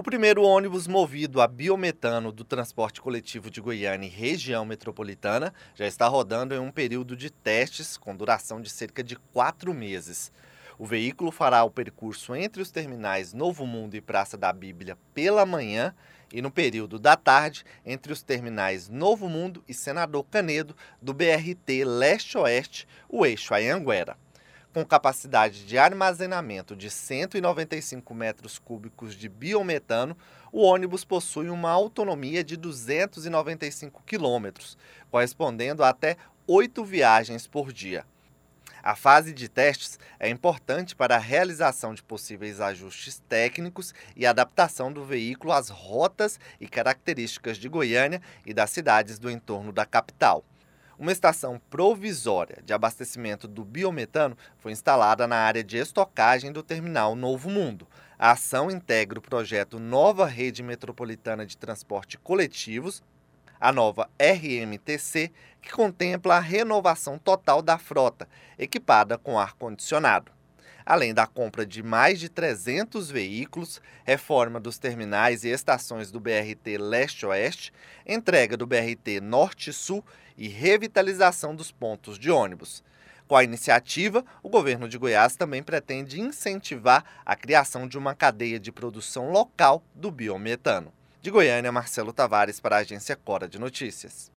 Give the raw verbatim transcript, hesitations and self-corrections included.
primeiro ônibus movido a biometano do transporte coletivo de Goiânia e região metropolitana já está rodando em um período de testes com duração de cerca de quatro meses. O veículo fará o percurso entre os terminais Novo Mundo e Praça da Bíblia pela manhã e no período da tarde entre os terminais Novo Mundo e Senador Canedo do B R T Leste-Oeste, o eixo Anhanguera. Com capacidade de armazenamento de cento e noventa e cinco metros cúbicos de biometano, o ônibus possui uma autonomia de duzentos e noventa e cinco quilômetros, correspondendo a até oito viagens por dia. A fase de testes é importante para a realização de possíveis ajustes técnicos e adaptação do veículo às rotas e características de Goiânia e das cidades do entorno da capital. Uma estação provisória de abastecimento do biometano foi instalada na área de estocagem do terminal Novo Mundo. A ação integra o projeto Nova Rede Metropolitana de Transporte Coletivos, a nova R M T C, que contempla a renovação total da frota, equipada com ar-condicionado. Além da compra de mais de trezentos veículos, reforma dos terminais e estações do B R T Leste-Oeste, entrega do B R T Norte-Sul e revitalização dos pontos de ônibus. Com a iniciativa, o governo de Goiás também pretende incentivar a criação de uma cadeia de produção local do biometano. De Goiânia, Marcelo Tavares para a agência Cora de Notícias.